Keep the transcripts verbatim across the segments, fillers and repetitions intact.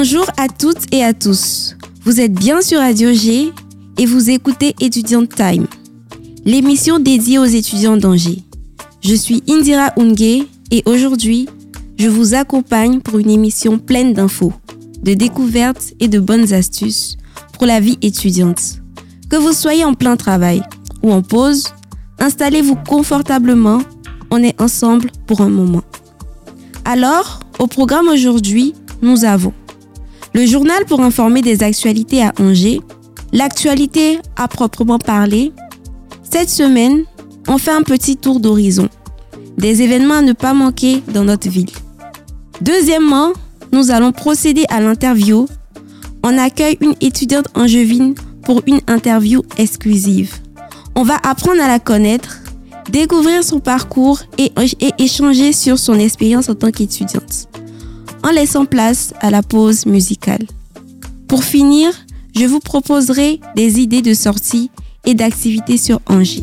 Bonjour à toutes et à tous. Vous êtes bien sur Radio G et vous écoutez Étudiant Time, l'émission dédiée aux étudiants d'Angers. Je suis Indira Oungue et aujourd'hui, je vous accompagne pour une émission pleine d'infos, de découvertes et de bonnes astuces pour la vie étudiante. Que vous soyez en plein travail ou en pause, installez-vous confortablement, on est ensemble pour un moment. Alors, au programme aujourd'hui, nous avons le journal pour informer des actualités à Angers, l'actualité à proprement parler. Cette semaine, on fait un petit tour d'horizon, des événements à ne pas manquer dans notre ville. Deuxièmement, nous allons procéder à l'interview. On accueille une étudiante angevine pour une interview exclusive. On va apprendre à la connaître, découvrir son parcours et, et échanger sur son expérience en tant qu'étudiante, en laissant place à la pause musicale. Pour finir, je vous proposerai des idées de sortie et d'activités sur Angers.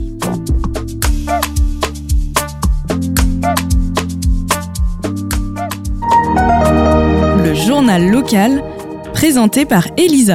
Le journal local, présenté par Elisa.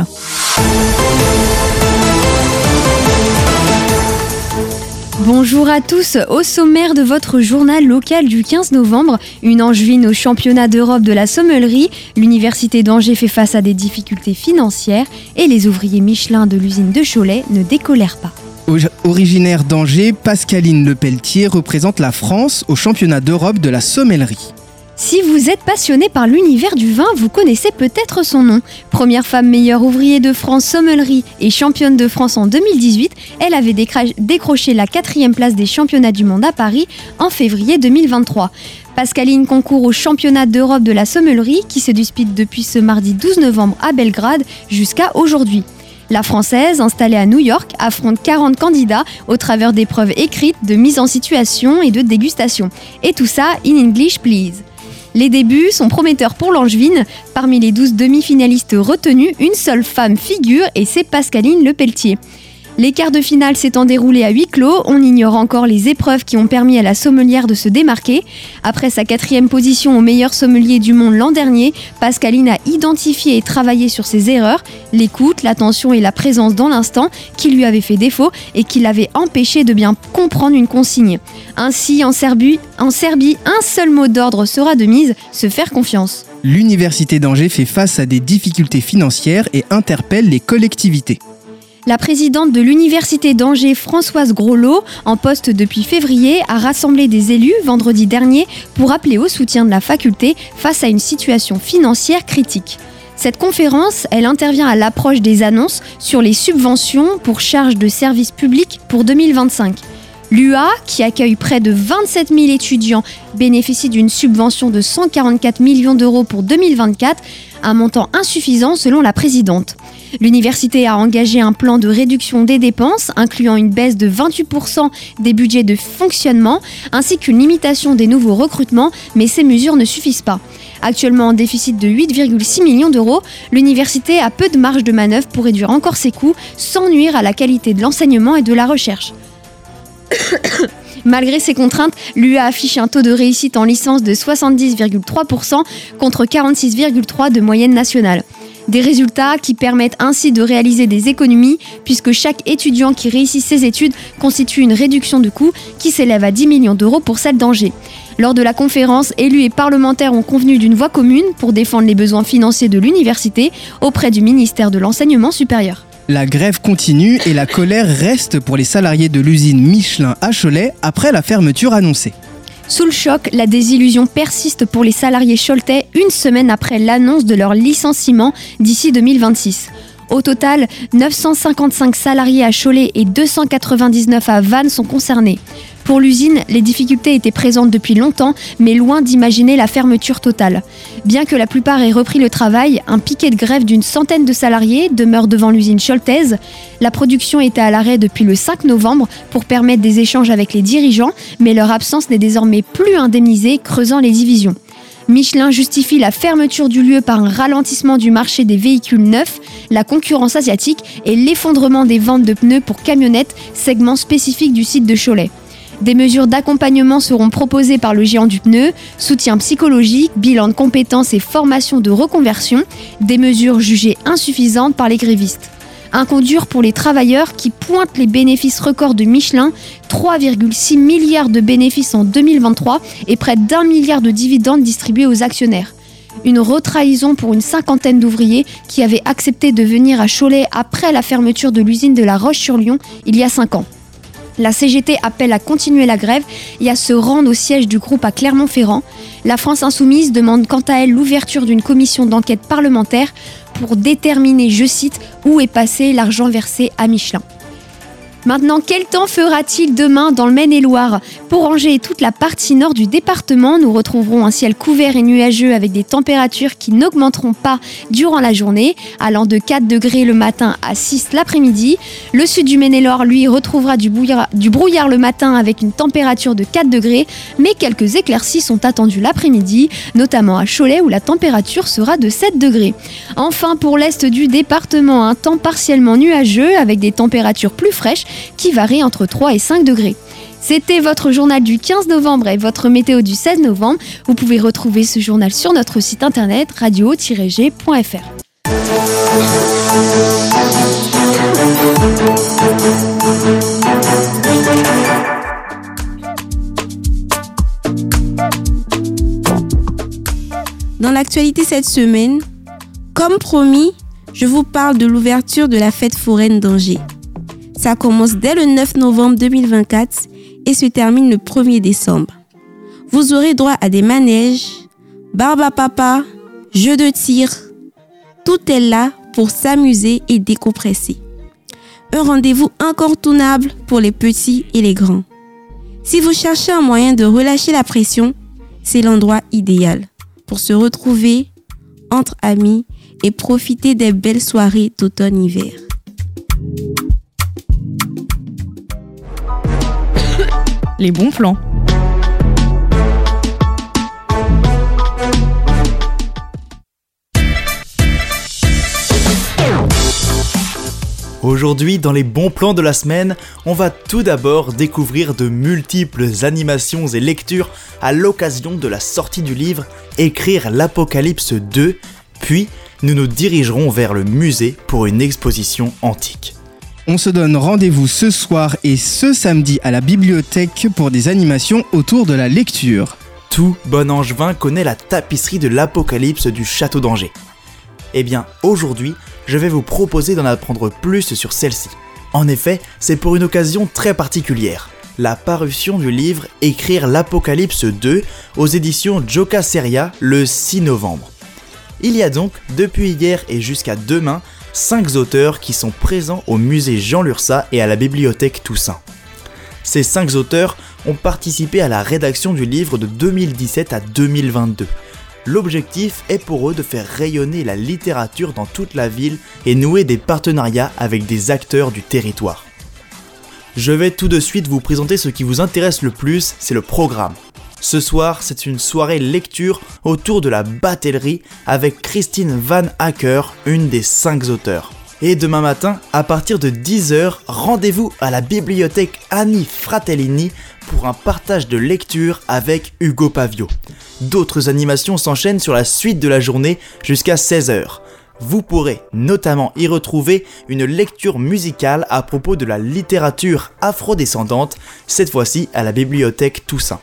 Bonjour à tous, au sommaire de votre journal local du quinze novembre, une Angevine au championnat d'Europe de la sommellerie, l'université d'Angers fait face à des difficultés financières et les ouvriers Michelin de l'usine de Cholet ne décolèrent pas. Originaire d'Angers, Pascaline Lepelletier représente la France au championnat d'Europe de la sommellerie. Si vous êtes passionné par l'univers du vin, vous connaissez peut-être son nom. Première femme meilleure ouvrier de France sommellerie et championne de France en deux mille dix-huit, elle avait décra- décroché la quatrième place des championnats du monde à Paris en février deux mille vingt-trois. Pascaline concourt au championnat d'Europe de la sommellerie qui se dispute depuis ce mardi douze novembre à Belgrade jusqu'à aujourd'hui. La Française, installée à New York, affronte quarante candidats au travers d'épreuves écrites, de mise en situation et de dégustation. Et tout ça in English, please. Les débuts sont prometteurs pour l'Angevine. Parmi les douze demi-finalistes retenus, une seule femme figure et c'est Pascaline Lepelletier. Les quarts de finale s'étant déroulés à huis clos, on ignore encore les épreuves qui ont permis à la sommelière de se démarquer. Après sa quatrième position au meilleur sommelier du monde l'an dernier, Pascaline a identifié et travaillé sur ses erreurs, l'écoute, l'attention et la présence dans l'instant qui lui avaient fait défaut et qui l'avaient empêché de bien comprendre une consigne. Ainsi, en Serbie, en Serbie, un seul mot d'ordre sera de mise, se faire confiance. L'université d'Angers fait face à des difficultés financières et interpelle les collectivités. La présidente de l'université d'Angers, Françoise Groslot, en poste depuis février, a rassemblé des élus vendredi dernier pour appeler au soutien de la faculté face à une situation financière critique. Cette conférence, elle intervient à l'approche des annonces sur les subventions pour charges de services publics pour deux mille vingt-cinq. L'U A, qui accueille près de vingt-sept mille étudiants, bénéficie d'une subvention de cent quarante-quatre millions d'euros pour deux mille vingt-quatre, un montant insuffisant selon la présidente. L'université a engagé un plan de réduction des dépenses, incluant une baisse de vingt-huit pour cent des budgets de fonctionnement, ainsi qu'une limitation des nouveaux recrutements, mais ces mesures ne suffisent pas. Actuellement en déficit de huit virgule six millions d'euros, l'université a peu de marge de manœuvre pour réduire encore ses coûts, sans nuire à la qualité de l'enseignement et de la recherche. Malgré ces contraintes, l'U A affiche un taux de réussite en licence de soixante-dix virgule trois pour cent contre quarante-six virgule trois pour cent de moyenne nationale. Des résultats qui permettent ainsi de réaliser des économies puisque chaque étudiant qui réussit ses études constitue une réduction de coûts qui s'élève à dix millions d'euros pour celle d'Angers. Lors de la conférence, élus et parlementaires ont convenu d'une voie commune pour défendre les besoins financiers de l'université auprès du ministère de l'Enseignement supérieur. La grève continue et la colère reste pour les salariés de l'usine Michelin à Cholet après la fermeture annoncée. Sous le choc, la désillusion persiste pour les salariés choletais une semaine après l'annonce de leur licenciement d'ici deux mille vingt-six. Au total, neuf cent cinquante-cinq salariés à Cholet et deux cent quatre-vingt-dix-neuf à Vannes sont concernés. Pour l'usine, les difficultés étaient présentes depuis longtemps, mais loin d'imaginer la fermeture totale. Bien que la plupart aient repris le travail, un piquet de grève d'une centaine de salariés demeure devant l'usine choletaise. La production était à l'arrêt depuis le cinq novembre pour permettre des échanges avec les dirigeants, mais leur absence n'est désormais plus indemnisée, creusant les divisions. Michelin justifie la fermeture du lieu par un ralentissement du marché des véhicules neufs, la concurrence asiatique et l'effondrement des ventes de pneus pour camionnettes, segment spécifique du site de Cholet. Des mesures d'accompagnement seront proposées par le géant du pneu, soutien psychologique, bilan de compétences et formation de reconversion, des mesures jugées insuffisantes par les grévistes. Un coup dur pour les travailleurs qui pointent les bénéfices records de Michelin, trois virgule six milliards de bénéfices en deux mille vingt-trois et près d'un milliard de dividendes distribués aux actionnaires. Une retrahison pour une cinquantaine d'ouvriers qui avaient accepté de venir à Cholet après la fermeture de l'usine de La Roche-sur-Yon il y a cinq ans. La C G T appelle à continuer la grève et à se rendre au siège du groupe à Clermont-Ferrand. La France Insoumise demande quant à elle l'ouverture d'une commission d'enquête parlementaire pour déterminer, je cite, où est passé l'argent versé à Michelin. Maintenant, quel temps fera-t-il demain dans le Maine-et-Loire ? Pour Angers et toute la partie nord du département, nous retrouverons un ciel couvert et nuageux avec des températures qui n'augmenteront pas durant la journée, allant de quatre degrés le matin à six l'après-midi. Le sud du Maine-et-Loire, lui, retrouvera du brouillard, du brouillard le matin avec une température de quatre degrés, mais quelques éclaircies sont attendues l'après-midi, notamment à Cholet où la température sera de sept degrés. Enfin, pour l'est du département, un temps partiellement nuageux avec des températures plus fraîches qui varie entre trois et cinq degrés. C'était votre journal du quinze novembre et votre météo du seize novembre. Vous pouvez retrouver ce journal sur notre site internet radio tiret g point f r. Dans l'actualité cette semaine, comme promis, je vous parle de l'ouverture de la fête foraine d'Angers. Ça commence dès le neuf novembre deux mille vingt-quatre et se termine le premier décembre. Vous aurez droit à des manèges, barbe à papa, jeux de tir. Tout est là pour s'amuser et décompresser. Un rendez-vous incontournable pour les petits et les grands. Si vous cherchez un moyen de relâcher la pression, c'est l'endroit idéal pour se retrouver entre amis et profiter des belles soirées d'automne-hiver. Les bons plans. Aujourd'hui, dans les bons plans de la semaine, on va tout d'abord découvrir de multiples animations et lectures à l'occasion de la sortie du livre Écrire l'Apocalypse deux, puis nous nous dirigerons vers le musée pour une exposition antique. On se donne rendez-vous ce soir et ce samedi à la bibliothèque pour des animations autour de la lecture. Tout bon angevin connaît la tapisserie de l'Apocalypse du château d'Angers. Eh bien, aujourd'hui, je vais vous proposer d'en apprendre plus sur celle-ci. En effet, c'est pour une occasion très particulière. La parution du livre Écrire l'Apocalypse deux aux éditions Joka Seria le six novembre. Il y a donc, depuis hier et jusqu'à demain, cinq auteurs qui sont présents au musée Jean Lurçat et à la bibliothèque Toussaint. Ces cinq auteurs ont participé à la rédaction du livre de deux mille dix-sept à deux mille vingt-deux. L'objectif est pour eux de faire rayonner la littérature dans toute la ville et nouer des partenariats avec des acteurs du territoire. Je vais tout de suite vous présenter ce qui vous intéresse le plus, c'est le programme. Ce soir, c'est une soirée lecture autour de la batellerie avec Christine Van Acker, une des cinq auteurs. Et demain matin, à partir de dix heures, rendez-vous à la bibliothèque Annie Fratellini pour un partage de lecture avec Hugo Pavio. D'autres animations s'enchaînent sur la suite de la journée jusqu'à seize heures. Vous pourrez notamment y retrouver une lecture musicale à propos de la littérature afrodescendante, cette fois-ci à la bibliothèque Toussaint.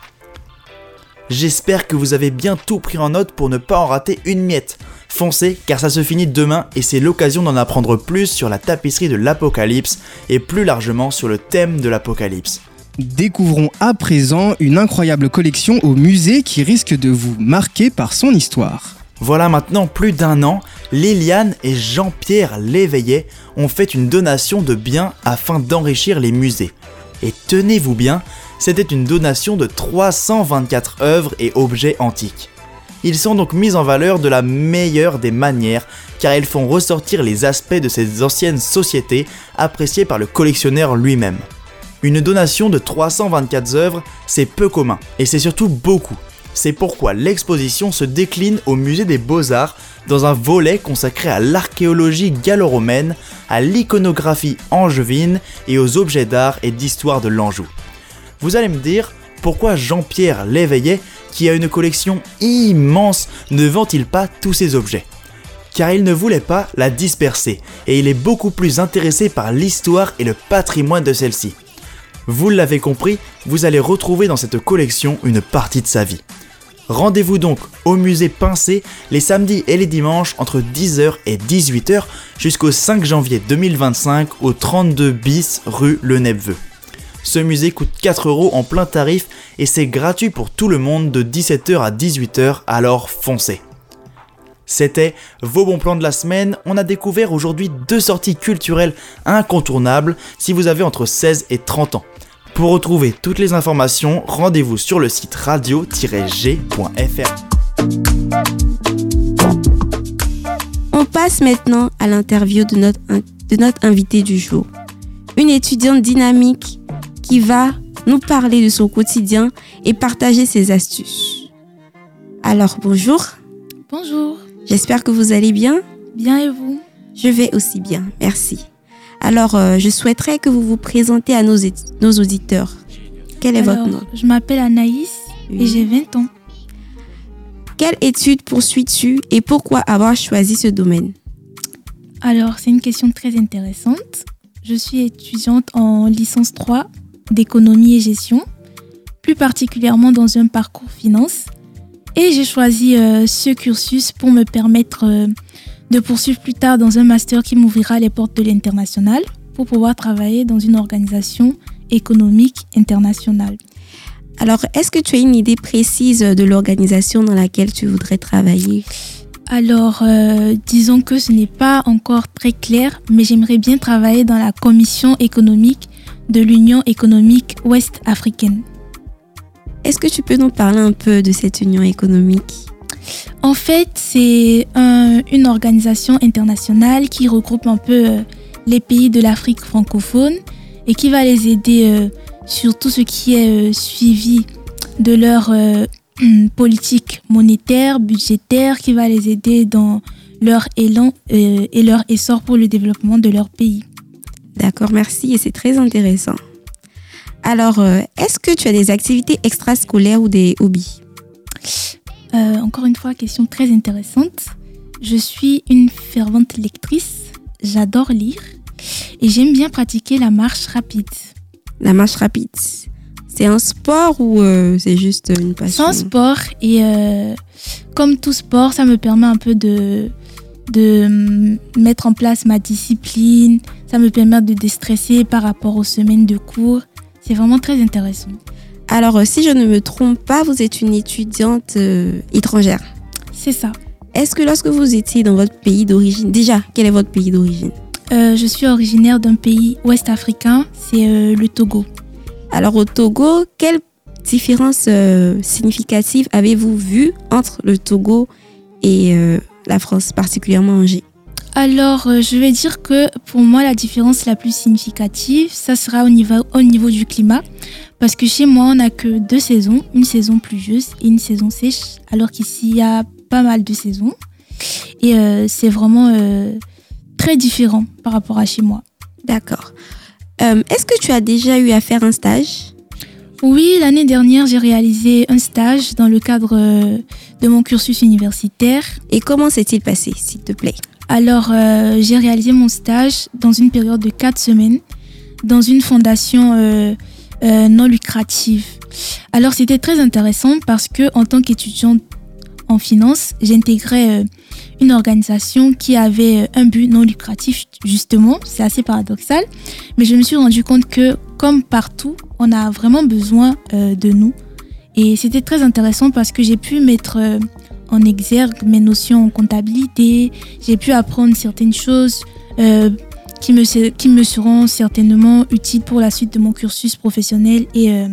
J'espère que vous avez bien tout pris en note pour ne pas en rater une miette. Foncez car ça se finit demain et c'est l'occasion d'en apprendre plus sur la tapisserie de l'Apocalypse et plus largement sur le thème de l'Apocalypse. Découvrons à présent une incroyable collection au musée qui risque de vous marquer par son histoire. Voilà maintenant plus d'un an, Liliane et Jean-Pierre Léveillet ont fait une donation de biens afin d'enrichir les musées. Et tenez-vous bien, c'était une donation de trois cent vingt-quatre œuvres et objets antiques. Ils sont donc mis en valeur de la meilleure des manières car ils font ressortir les aspects de ces anciennes sociétés appréciées par le collectionneur lui-même. Une donation de trois cent vingt-quatre œuvres, c'est peu commun et c'est surtout beaucoup. C'est pourquoi l'exposition se décline au musée des Beaux-Arts dans un volet consacré à l'archéologie gallo-romaine, à l'iconographie angevine et aux objets d'art et d'histoire de l'Anjou. Vous allez me dire, pourquoi Jean-Pierre Léveillet, qui a une collection immense, ne vend-il pas tous ses objets ? Car il ne voulait pas la disperser, et il est beaucoup plus intéressé par l'histoire et le patrimoine de celle-ci. Vous l'avez compris, vous allez retrouver dans cette collection une partie de sa vie. Rendez-vous donc au musée Pincé les samedis et les dimanches entre dix heures et dix-huit heures jusqu'au cinq janvier deux mille vingt-cinq au trente-deux bis rue Le Nepveu. Ce musée coûte quatre euros en plein tarif et c'est gratuit pour tout le monde de dix-sept heures à dix-huit heures, alors foncez. C'était vos bons plans de la semaine. On a découvert aujourd'hui deux sorties culturelles incontournables si vous avez entre seize et trente ans. Pour retrouver toutes les informations, rendez-vous sur le site radio tiret g point f r. On passe maintenant à l'interview de notre, de notre invitée du jour. Une étudiante dynamique qui va nous parler de son quotidien et partager ses astuces. Alors bonjour. Bonjour. J'espère que vous allez bien. Bien et vous ? Je vais aussi bien, merci. Alors, euh, je souhaiterais que vous vous présentez à nos, nos auditeurs. Quel est Alors, votre nom ? Je m'appelle Anaïs oui. et j'ai vingt ans. Quelle étude poursuis-tu et pourquoi avoir choisi ce domaine ? Alors, c'est une question très intéressante. Je suis étudiante en licence trois d'économie et gestion, plus particulièrement dans un parcours finance. Et j'ai choisi euh, ce cursus pour me permettre euh, de poursuivre plus tard dans un master qui m'ouvrira les portes de l'international pour pouvoir travailler dans une organisation économique internationale. Alors, est-ce que tu as une idée précise de l'organisation dans laquelle tu voudrais travailler ? Alors, euh, disons que ce n'est pas encore très clair, mais j'aimerais bien travailler dans la commission économique de l'Union économique ouest-africaine. Est-ce que tu peux nous parler un peu de cette union économique ? En fait, c'est un, une organisation internationale qui regroupe un peu euh, les pays de l'Afrique francophone et qui va les aider euh, sur tout ce qui est euh, suivi de leur euh, politique monétaire, budgétaire, qui va les aider dans leur élan euh, et leur essor pour le développement de leur pays. D'accord, merci et c'est très intéressant. Alors, euh, est-ce que tu as des activités extrascolaires ou des hobbies ? euh, Encore une fois, question très intéressante. Je suis une fervente lectrice, j'adore lire et j'aime bien pratiquer la marche rapide. La marche rapide, c'est un sport ou euh, c'est juste une passion ? C'est un sport et euh, comme tout sport, ça me permet un peu de, de mettre en place ma discipline, ça me permet de déstresser par rapport aux semaines de cours. C'est vraiment très intéressant. Alors, si je ne me trompe pas, vous êtes une étudiante euh, étrangère. C'est ça. Est-ce que lorsque vous étiez dans votre pays d'origine, déjà, quel est votre pays d'origine ? euh, Je suis originaire d'un pays ouest-africain, c'est euh, le Togo. Alors, au Togo, quelle différence euh, significative avez-vous vue entre le Togo et euh, la France, particulièrement Angers ? Alors, euh, je vais dire que pour moi, la différence la plus significative, ça sera au niveau, au niveau du climat. Parce que chez moi, on n'a que deux saisons, une saison pluvieuse et une saison sèche. Alors qu'ici, il y a pas mal de saisons. Et euh, c'est vraiment euh, très différent par rapport à chez moi. D'accord. Euh, est-ce que tu as déjà eu à faire un stage ? Oui, l'année dernière, j'ai réalisé un stage dans le cadre euh, de mon cursus universitaire. Et comment s'est-il passé, s'il te plaît ? Alors, euh, j'ai réalisé mon stage dans une période de quatre semaines dans une fondation euh, euh, non lucrative. Alors, c'était très intéressant parce que en tant qu'étudiante en finance, j'intégrais euh, une organisation qui avait un but non lucratif, justement. C'est assez paradoxal, mais je me suis rendu compte que, comme partout, on a vraiment besoin euh, de nous. Et c'était très intéressant parce que j'ai pu mettre euh, en exergue mes notions en comptabilité. J'ai pu apprendre certaines choses euh, qui, me, qui me seront certainement utiles pour la suite de mon cursus professionnel et euh,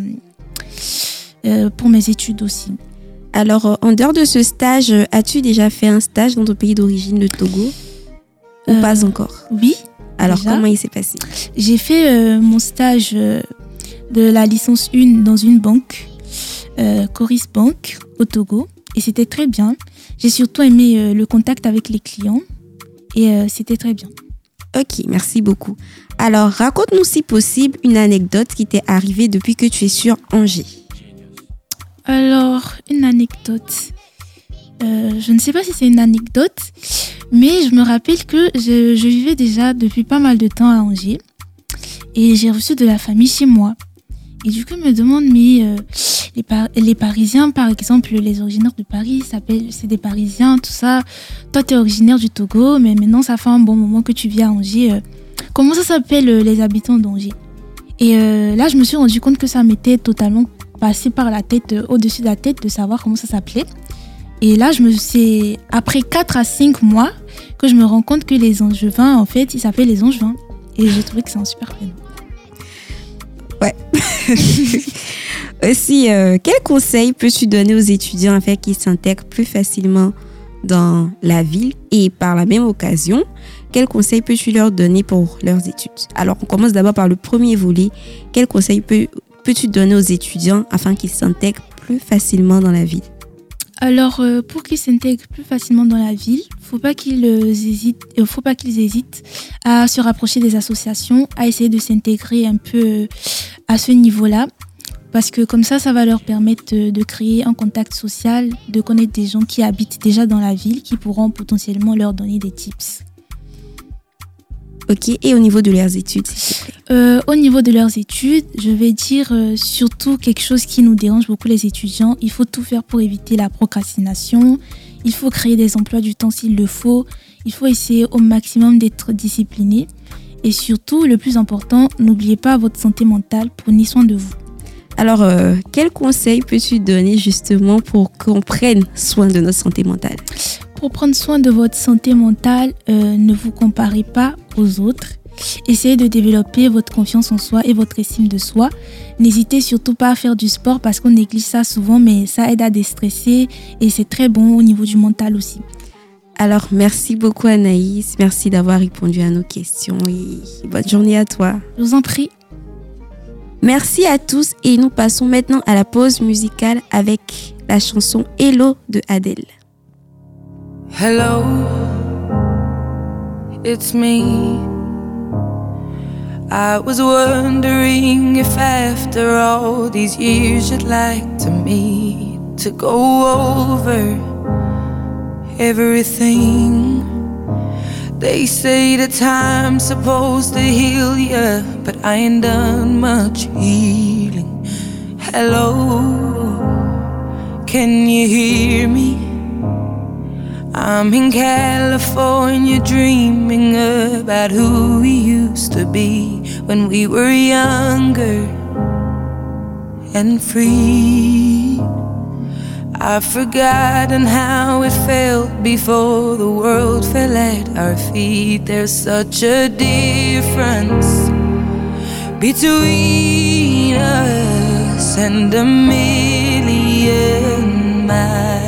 euh, pour mes études aussi. Alors, en dehors de ce stage, as-tu déjà fait un stage dans ton pays d'origine, le Togo ? Ou euh, pas encore ? Oui. Alors, déjà. Comment il s'est passé ? J'ai fait euh, mon stage euh, de la licence un dans une banque, euh, Coris Bank, au Togo. Et c'était très bien. J'ai surtout aimé euh, le contact avec les clients. Et euh, c'était très bien. Ok, merci beaucoup. Alors, raconte-nous si possible une anecdote qui t'est arrivée depuis que tu es sur Angers. Alors, une anecdote. Euh, je ne sais pas si c'est une anecdote, mais je me rappelle que je, je vivais déjà depuis pas mal de temps à Angers et j'ai reçu de la famille chez moi. Et du coup, ils me demandent, mais euh, les, Par- les Parisiens, par exemple, les originaires de Paris, s'appellent, c'est des Parisiens, tout ça. Toi, tu es originaire du Togo, mais maintenant, ça fait un bon moment que tu vis à Angers. Euh, comment ça s'appelle euh, les habitants d'Angers ? Et euh, là, je me suis rendu compte que ça m'était totalement passé par la tête, euh, au-dessus de la tête, de savoir comment ça s'appelait. Et là, je me c'est après quatre à cinq mois que je me rends compte que les Angevins, en fait, ils s'appellent les Angevins. Et j'ai trouvé que c'est un super prénom. Ouais. Aussi, euh, quel conseil peux-tu donner aux étudiants afin qu'ils s'intègrent plus facilement dans la ville? Et par la même occasion, quel conseil peux-tu leur donner pour leurs études? Alors, on commence d'abord par le premier volet. Quel conseil peux, peux-tu donner aux étudiants afin qu'ils s'intègrent plus facilement dans la ville? Alors, euh, pour qu'ils s'intègrent plus facilement dans la ville, faut pas qu'ils euh, hésitent, euh, faut pas qu'ils hésitent à se rapprocher des associations, à essayer de s'intégrer un peu euh, à ce niveau-là, parce que comme ça, ça va leur permettre de, de créer un contact social, de connaître des gens qui habitent déjà dans la ville, qui pourront potentiellement leur donner des tips. Ok, et au niveau de leurs études, s'il te plaît? Euh, au niveau de leurs études, je vais dire euh, surtout quelque chose qui nous dérange beaucoup les étudiants. Il faut tout faire pour éviter la procrastination. Il faut créer des emplois du temps s'il le faut. Il faut essayer au maximum d'être discipliné. Et surtout, le plus important, n'oubliez pas votre santé mentale. Prenez soin de vous. Alors, euh, quel conseil peux-tu donner justement pour qu'on prenne soin de notre santé mentale? Pour prendre soin de votre santé mentale, euh, ne vous comparez pas aux autres. Essayez de développer votre confiance en soi et votre estime de soi. N'hésitez surtout pas à faire du sport parce qu'on néglige ça souvent, mais ça aide à déstresser et c'est très bon au niveau du mental aussi. Alors, merci beaucoup Anaïs. Merci d'avoir répondu à nos questions et bonne journée à toi. Je vous en prie. Merci à tous et nous passons maintenant à la pause musicale avec la chanson Hello de Adele. Hello, it's me. I was wondering if after all these years you'd like to meet to go over everything. They say that time's supposed to heal ya, but I ain't done much healing. Hello, can you hear me? I'm in California dreaming about who we used to be when we were younger and free. I've forgotten how it felt before the world fell at our feet. There's such a difference between us and a million miles.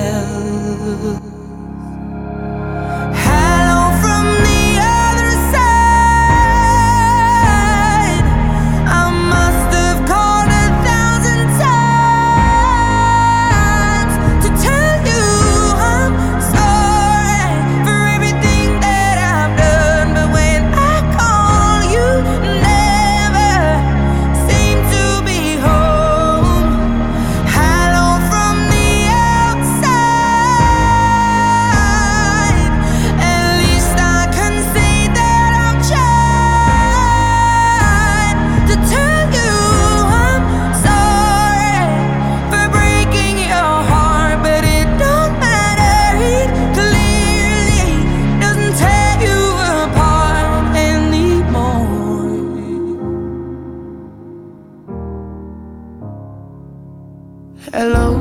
Hello,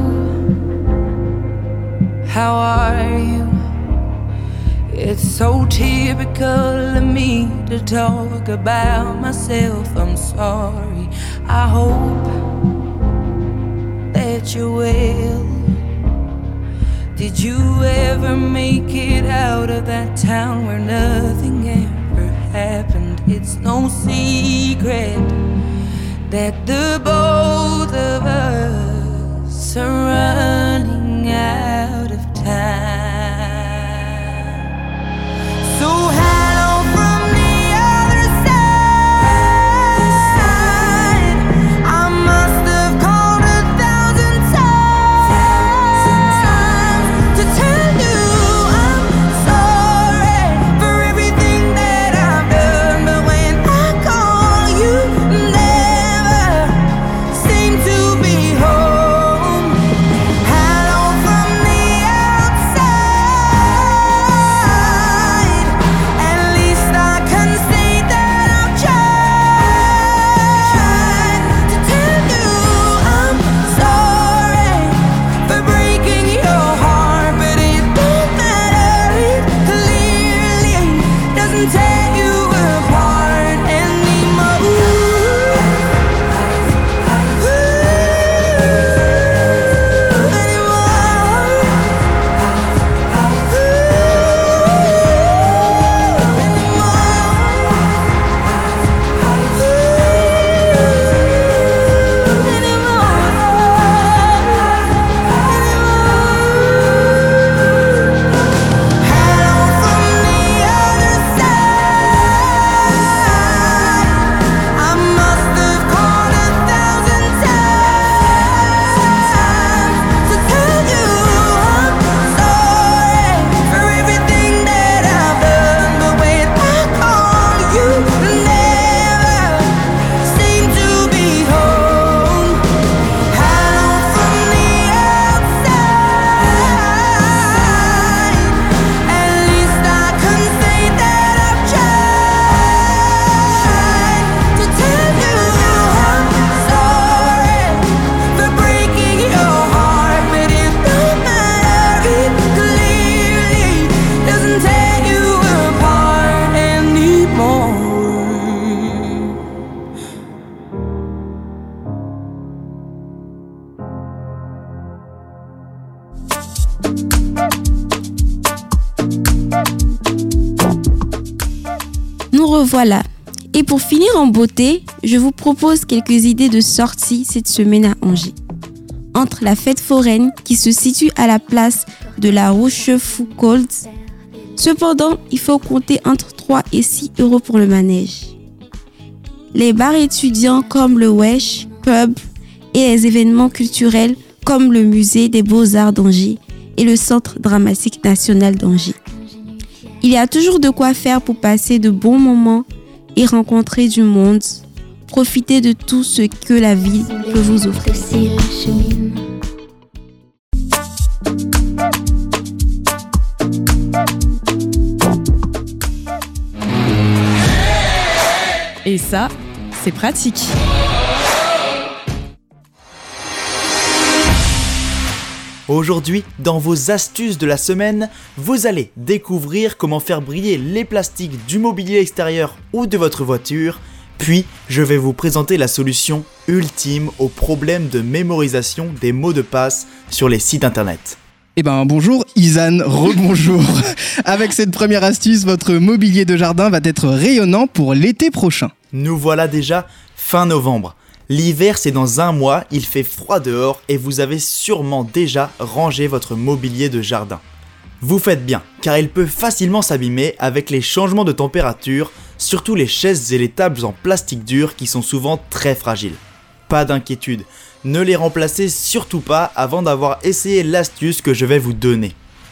how are you? It's so typical of me to talk about myself. I'm sorry. I hope that you're well. Did you ever make it out of that town where nothing ever happened? It's no secret that the both of us are running out of time. So hello from the other side. revoilà. Et pour finir en beauté, je vous propose quelques idées de sortie cette semaine à Angers. Entre la fête foraine qui se situe à la place de la Rochefoucauld. Cependant, il faut compter entre trois et six euros pour le manège. Les bars étudiants comme le Wesh, Pub et les événements culturels comme le musée des Beaux-Arts d'Angers et le Centre dramatique national d'Angers. Il y a toujours de quoi faire pour passer de bons moments et rencontrer du monde. Profitez de tout ce que la ville peut vous offrir. Et ça, c'est pratique. Aujourd'hui, dans vos astuces de la semaine, vous allez découvrir comment faire briller les plastiques du mobilier extérieur ou de votre voiture. Puis, je vais vous présenter la solution ultime au problème de mémorisation des mots de passe sur les sites internet. Eh ben bonjour Izan, rebonjour. Avec cette première astuce, votre mobilier de jardin va être rayonnant pour l'été prochain. Nous voilà déjà fin novembre. L'hiver c'est dans un mois, il fait froid dehors et vous avez sûrement déjà rangé votre mobilier de jardin. Vous faites bien, car il peut facilement s'abîmer avec les changements de température, surtout les chaises et les tables en plastique dur qui sont souvent très fragiles. Pas d'inquiétude, ne les remplacez surtout pas avant d'avoir essayé l'astuce que je vais vous donner.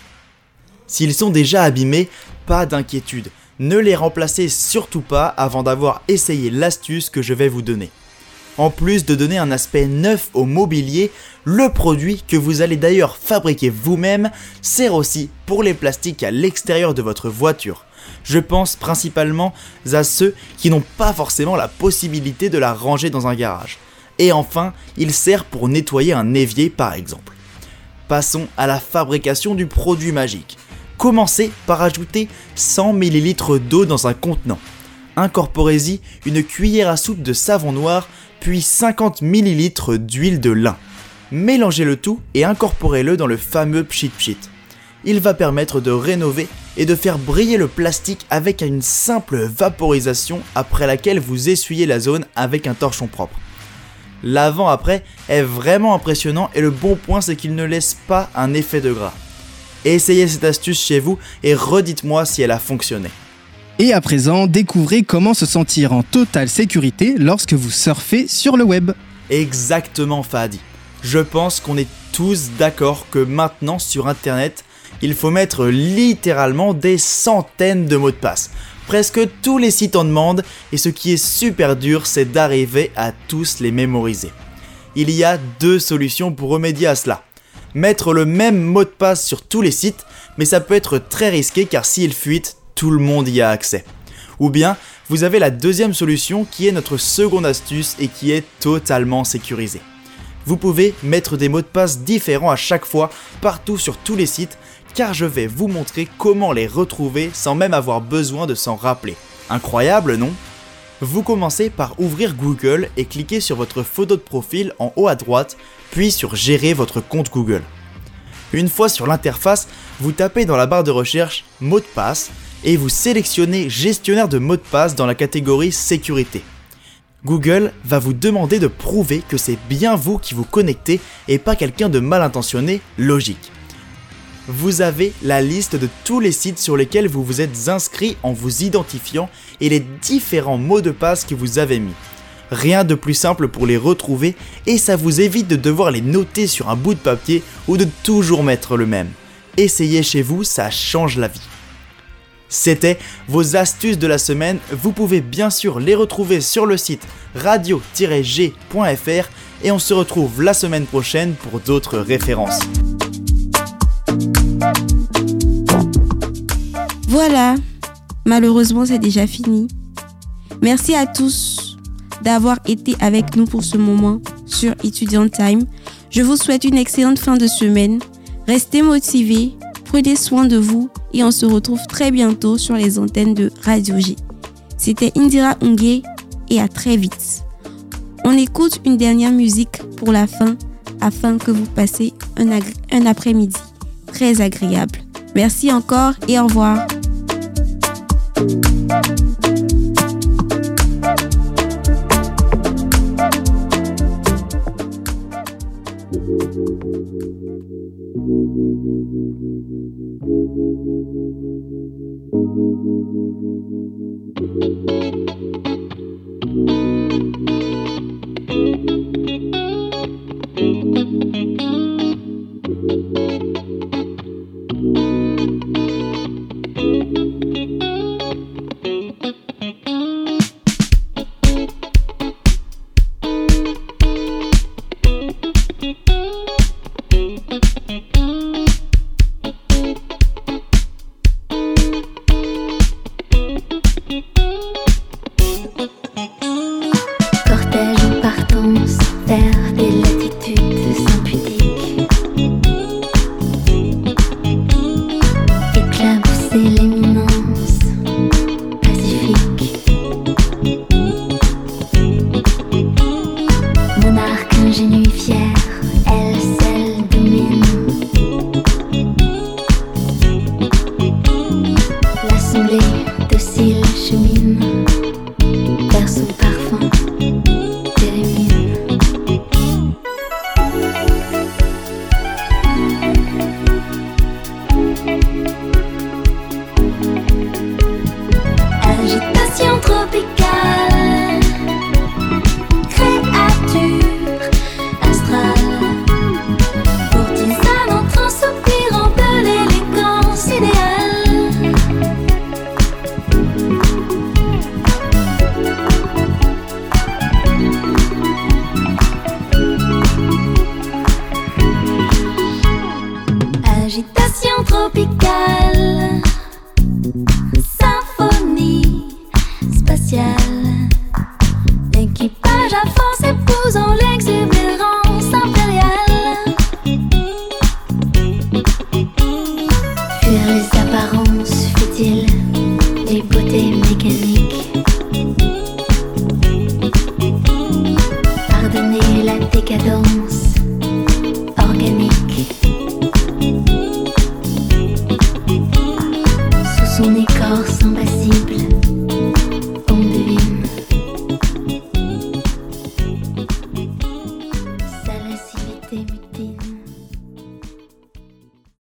S'ils sont déjà abîmés, pas d'inquiétude, ne les remplacez surtout pas avant d'avoir essayé l'astuce que je vais vous donner. En plus de donner un aspect neuf au mobilier, le produit que vous allez d'ailleurs fabriquer vous-même sert aussi pour les plastiques à l'extérieur de votre voiture. Je pense principalement à ceux qui n'ont pas forcément la possibilité de la ranger dans un garage. Et enfin, il sert pour nettoyer un évier par exemple. Passons à la fabrication du produit magique. Commencez par ajouter cent millilitres d'eau dans un contenant. Incorporez-y une cuillère à soupe de savon noir, puis cinquante millilitres d'huile de lin. Mélangez le tout et incorporez-le dans le fameux pchit pchit. Il va permettre de rénover et de faire briller le plastique avec une simple vaporisation après laquelle vous essuyez la zone avec un torchon propre. L'avant-après est vraiment impressionnant et le bon point c'est qu'il ne laisse pas un effet de gras. Essayez cette astuce chez vous et redites-moi si elle a fonctionné. Et à présent, découvrez comment se sentir en totale sécurité lorsque vous surfez sur le web. Exactement Fadi. Je pense qu'on est tous d'accord que maintenant sur internet, il faut mettre littéralement des centaines de mots de passe. Presque tous les sites en demandent et ce qui est super dur, c'est d'arriver à tous les mémoriser. Il y a deux solutions pour remédier à cela. Mettre le même mot de passe sur tous les sites, mais ça peut être très risqué car s'il fuite, tout le monde y a accès. Ou bien, vous avez la deuxième solution qui est notre seconde astuce et qui est totalement sécurisée. Vous pouvez mettre des mots de passe différents à chaque fois, partout sur tous les sites, car je vais vous montrer comment les retrouver sans même avoir besoin de s'en rappeler. Incroyable, non ? Vous commencez par ouvrir Google et cliquer sur votre photo de profil en haut à droite, puis sur Gérer votre compte Google. Une fois sur l'interface, vous tapez dans la barre de recherche « Mots de passe » et vous sélectionnez « Gestionnaire de mots de passe » dans la catégorie « Sécurité ». Google va vous demander de prouver que c'est bien vous qui vous connectez et pas quelqu'un de mal intentionné, logique. Vous avez la liste de tous les sites sur lesquels vous vous êtes inscrit en vous identifiant et les différents mots de passe que vous avez mis. Rien de plus simple pour les retrouver et ça vous évite de devoir les noter sur un bout de papier ou de toujours mettre le même. Essayez chez vous, ça change la vie. C'était vos astuces de la semaine, vous pouvez bien sûr les retrouver sur le site radio tiret g point f r et on se retrouve la semaine prochaine pour d'autres références. Voilà, malheureusement c'est déjà fini. Merci à tous d'avoir été avec nous pour ce moment sur Étudiant Time. Je vous souhaite une excellente fin de semaine. Restez motivés, prenez soin de vous et on se retrouve très bientôt sur les antennes de Radio G. C'était Indira Ungé et à très vite. On écoute une dernière musique pour la fin afin que vous passez un, agré- un après-midi très agréable. Merci encore et au revoir. Cortège en partance vers des latitudes impudiques. Éclabousser l'éminence pacifique. Monarque ingénu fier, elle seule domine. L'assemblée docile chemine vers son parfum. Agitation tropicale, créature astrale, courtisane en train soupirant de l'élégance idéale. Agitation tropicale, symphonie spatiale. L'équipage à force épousant l'exubérance impériale. Fuir les apparences futiles, les beautés mécaniques.